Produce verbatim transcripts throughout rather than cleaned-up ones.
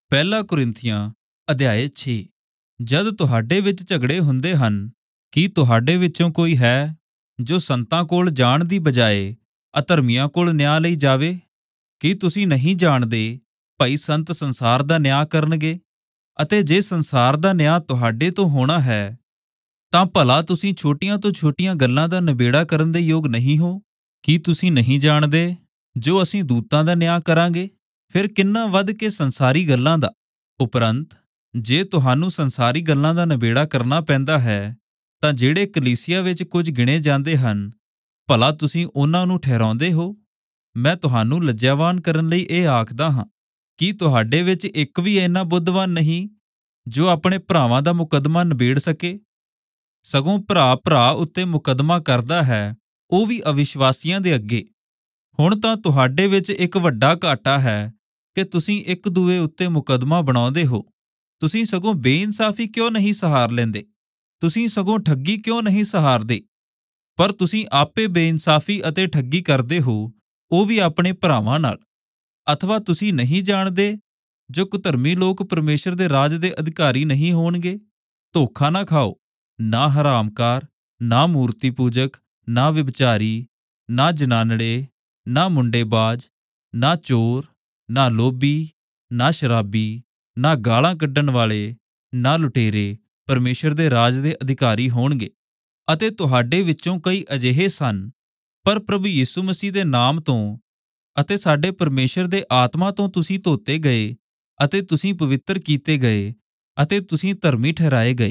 ਪਹਿਲਾ ਕੁਰਿੰਥੀਆਂ ਅਧਿਆਇ ਛੇ। ਜਦ ਤੁਹਾਡੇ ਵਿੱਚ ਝਗੜੇ ਹੁੰਦੇ ਹਨ, ਕੀ ਤੁਹਾਡੇ ਵਿੱਚੋਂ ਕੋਈ ਹੈ ਜੋ ਸੰਤਾਂ ਕੋਲ ਜਾਣ ਦੀ ਬਜਾਏ ਅਧਰਮੀਆਂ ਕੋਲ ਨਿਆਂ ਲਈ ਜਾਵੇ? ਕੀ ਤੁਸੀਂ ਨਹੀਂ ਜਾਣਦੇ ਭਾਈ ਸੰਤ ਸੰਸਾਰ ਦਾ ਨਿਆਂ ਕਰਨਗੇ? ਅਤੇ ਜੇ ਸੰਸਾਰ ਦਾ ਨਿਆਂ ਤੁਹਾਡੇ ਤੋਂ ਹੋਣਾ ਹੈ, ਤਾਂ ਭਲਾ ਤੁਸੀਂ ਛੋਟੀਆਂ ਤੋਂ ਛੋਟੀਆਂ ਗੱਲਾਂ ਦਾ ਨਿਬੇੜਾ ਕਰਨ ਦੇ ਯੋਗ ਨਹੀਂ ਹੋ? ਕੀ ਤੁਸੀਂ ਨਹੀਂ ਜਾਣਦੇ ਜੋ ਅਸੀਂ ਦੂਤਾਂ ਦਾ ਨਿਆਂ ਕਰਾਂਗੇ, ਫਿਰ ਕਿੰਨਾ ਵੱਧ ਕੇ ਸੰਸਾਰੀ ਗੱਲਾਂ ਦਾ। ਉਪਰੰਤ ਜੇ ਤੁਹਾਨੂੰ ਸੰਸਾਰੀ ਗੱਲਾਂ ਦਾ ਨਿਬੇੜਾ ਕਰਨਾ ਪੈਂਦਾ ਹੈ, ਤਾਂ ਜਿਹੜੇ ਕਲੀਸਿਆ ਵਿੱਚ ਕੁਝ ਗਿਣੇ ਜਾਂਦੇ ਹਨ, ਭਲਾ ਤੁਸੀਂ ਉਹਨਾਂ ਨੂੰ ਠਹਿਰਾਉਂਦੇ ਹੋ? ਮੈਂ ਤੁਹਾਨੂੰ ਲੱਜਾਵਾਨ ਕਰਨ ਲਈ ਇਹ ਆਖਦਾ ਹਾਂ, ਕੀ ਤੁਹਾਡੇ ਵਿੱਚ ਇੱਕ ਵੀ ਇੰਨਾ ਬੁੱਧਵਾਨ ਨਹੀਂ ਜੋ ਆਪਣੇ ਭਰਾਵਾਂ ਦਾ ਮੁਕੱਦਮਾ ਨਿਬੇੜ ਸਕੇ? ਸਗੋਂ ਭਰਾ ਭਰਾ ਉੱਤੇ ਮੁਕੱਦਮਾ ਕਰਦਾ ਹੈ, ਉਹ ਵੀ ਅਵਿਸ਼ਵਾਸੀਆਂ ਦੇ ਅੱਗੇ। ਹੁਣ ਤਾਂ ਤੁਹਾਡੇ ਵਿੱਚ ਇੱਕ ਵੱਡਾ ਘਾਟਾ ਹੈ ਕਿ ਤੁਸੀਂ ਇੱਕ ਦੂਏ ਉੱਤੇ ਮੁਕੱਦਮਾ ਬਣਾਉਂਦੇ ਹੋ। ਤੁਸੀਂ ਸਗੋਂ ਬੇਇਨਸਾਫੀ ਕਿਉਂ ਨਹੀਂ ਸਹਾਰ ਲੈਂਦੇ? ਤੁਸੀਂ ਸਗੋਂ ਠੱਗੀ ਕਿਉਂ ਨਹੀਂ ਸਹਾਰਦੇ? ਪਰ ਤੁਸੀਂ ਆਪੇ ਬੇਇਨਸਾਫੀ ਅਤੇ ਠੱਗੀ ਕਰਦੇ ਹੋ, ਉਹ ਵੀ ਆਪਣੇ ਭਰਾਵਾਂ ਨਾਲ। ਅਥਵਾ ਤੁਸੀਂ ਨਹੀਂ ਜਾਣਦੇ ਜੋ ਕੁਧਰਮੀ ਲੋਕ ਪਰਮੇਸ਼ਰ ਦੇ ਰਾਜ ਦੇ ਅਧਿਕਾਰੀ ਨਹੀਂ ਹੋਣਗੇ? ਧੋਖਾ ਨਾ ਖਾਓ। ਨਾ ਹਰਾਮਕਾਰ, ਨਾ ਮੂਰਤੀ ਪੂਜਕ, ਨਾ ਵਿਭਚਾਰੀ, ਨਾ ਜਨਾਨੜੇ, ਨਾ ਮੁੰਡੇਬਾਜ਼, ਨਾ ਚੋਰ, ਨਾ ਲੋਭੀ, ਨਾ ਸ਼ਰਾਬੀ, ਨਾ ਗਾਲਾਂ ਕੱਢਣ ਵਾਲੇ, ਨਾ ਲੁਟੇਰੇ ਪਰਮੇਸ਼ਰ ਦੇ ਰਾਜ ਦੇ ਅਧਿਕਾਰੀ ਹੋਣਗੇ। ਅਤੇ ਤੁਹਾਡੇ ਵਿੱਚੋਂ ਕਈ ਅਜਿਹੇ ਸਨ, ਪਰ ਪ੍ਰਭੂ ਯਿਸੂ ਮਸੀਹ ਦੇ ਨਾਮ ਤੋਂ ਅਤੇ ਸਾਡੇ ਪਰਮੇਸ਼ਰ ਦੇ ਆਤਮਾ ਤੋਂ ਤੁਸੀਂ ਧੋਤੇ ਗਏ ਅਤੇ ਤੁਸੀਂ ਪਵਿੱਤਰ ਕੀਤੇ ਗਏ ਅਤੇ ਤੁਸੀਂ ਧਰਮੀ ਠਹਿਰਾਏ ਗਏ।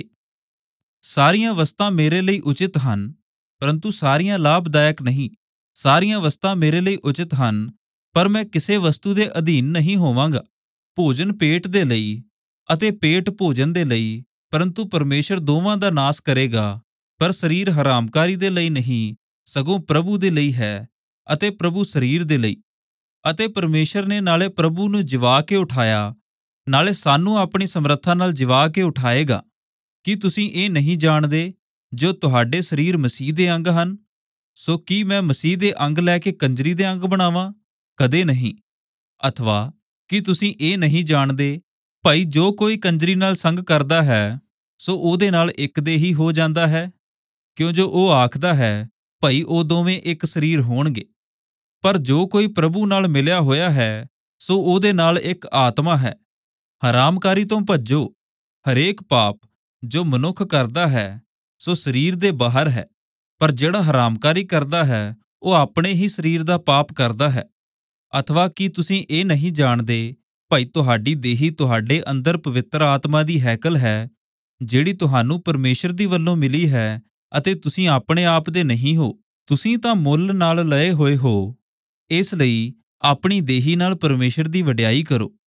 ਸਾਰੀਆਂ ਵਸਤਾਂ ਮੇਰੇ ਲਈ ਉਚਿਤ ਹਨ, ਪਰੰਤੂ ਸਾਰੀਆਂ ਲਾਭਦਾਇਕ ਨਹੀਂ। ਸਾਰੀਆਂ ਵਸਤਾਂ ਮੇਰੇ ਲਈ ਉਚਿਤ ਹਨ, ਪਰ ਮੈਂ ਕਿਸੇ ਵਸਤੂ ਦੇ ਅਧੀਨ ਨਹੀਂ ਹੋਵਾਂਗਾ। ਭੋਜਨ ਪੇਟ ਦੇ ਲਈ ਅਤੇ ਪੇਟ ਭੋਜਨ ਦੇ ਲਈ, ਪਰੰਤੂ ਪਰਮੇਸ਼ਰ ਦੋਵਾਂ ਦਾ ਨਾਸ ਕਰੇਗਾ। ਪਰ ਸਰੀਰ ਹਰਾਮਕਾਰੀ ਦੇ ਲਈ ਨਹੀਂ, ਸਗੋਂ ਪ੍ਰਭੂ ਦੇ ਲਈ ਹੈ, ਅਤੇ ਪ੍ਰਭੂ ਸਰੀਰ ਦੇ ਲਈ। ਅਤੇ ਪਰਮੇਸ਼ਰ ਨੇ ਨਾਲੇ ਪ੍ਰਭੂ ਨੂੰ ਜਿਵਾ ਕੇ ਉਠਾਇਆ, ਨਾਲੇ ਸਾਨੂੰ ਆਪਣੀ ਸਮਰੱਥਾ ਨਾਲ ਜਿਵਾ ਕੇ ਉਠਾਏਗਾ। ਕੀ ਤੁਸੀਂ ਇਹ ਨਹੀਂ ਜਾਣਦੇ ਜੋ ਤੁਹਾਡੇ ਸਰੀਰ ਮਸੀਹ ਦੇ ਅੰਗ ਹਨ? ਸੋ ਕੀ ਮੈਂ ਮਸੀਹ ਦੇ ਅੰਗ ਲੈ ਕੇ ਕੰਜਰੀ ਦੇ ਅੰਗ ਬਣਾਵਾਂ? ਕਦੇ ਨਹੀਂ। ਅਥਵਾ ਕੀ ਤੁਸੀਂ ਇਹ ਨਹੀਂ ਜਾਣਦੇ ਭਾਈ, ਜੋ ਕੋਈ ਕੰਜਰੀ ਨਾਲ ਸੰਗ ਕਰਦਾ ਹੈ, ਸੋ ਉਹਦੇ ਨਾਲ ਇੱਕ ਦੇ ਹੀ ਹੋ ਜਾਂਦਾ ਹੈ? ਕਿਉਂ ਜੋ ਉਹ ਆਖਦਾ ਹੈ ਭਾਈ ਉਹ ਦੋਵੇਂ ਇੱਕ ਸਰੀਰ ਹੋਣਗੇ। ਪਰ ਜੋ ਕੋਈ ਪ੍ਰਭੂ ਨਾਲ ਮਿਲਿਆ ਹੋਇਆ ਹੈ, ਸੋ ਉਹਦੇ ਨਾਲ ਇੱਕ ਆਤਮਾ ਹੈ। ਹਰਾਮਕਾਰੀ ਤੋਂ ਭੱਜੋ। ਹਰੇਕ ਪਾਪ ਜੋ ਮਨੁੱਖ ਕਰਦਾ ਹੈ, ਸੋ ਸਰੀਰ ਦੇ ਬਾਹਰ ਹੈ, ਪਰ ਜਿਹੜਾ ਹਰਾਮਕਾਰੀ ਕਰਦਾ ਹੈ, ਉਹ ਆਪਣੇ ਹੀ ਸਰੀਰ ਦਾ ਪਾਪ ਕਰਦਾ ਹੈ। ਅਥਵਾ ਕੀ ਤੁਸੀਂ ਇਹ ਨਹੀਂ ਜਾਣਦੇ ਭਾਈ, ਤੁਹਾਡੀ ਦੇਹੀ ਤੁਹਾਡੇ ਅੰਦਰ ਪਵਿੱਤਰ ਆਤਮਾ ਦੀ ਹੈਕਲ ਹੈ, ਜਿਹੜੀ ਤੁਹਾਨੂੰ ਪਰਮੇਸ਼ਰ ਦੀ ਵੱਲੋਂ ਮਿਲੀ ਹੈ, ਅਤੇ ਤੁਸੀਂ ਆਪਣੇ ਆਪ ਦੇ ਨਹੀਂ ਹੋ। ਤੁਸੀਂ ਤਾਂ ਮੁੱਲ ਨਾਲ ਲਏ ਹੋਏ ਹੋ। ਇਸ ਲਈ ਆਪਣੀ ਦੇਹੀ ਨਾਲ ਪਰਮੇਸ਼ਰ ਦੀ ਵਡਿਆਈ ਕਰੋ।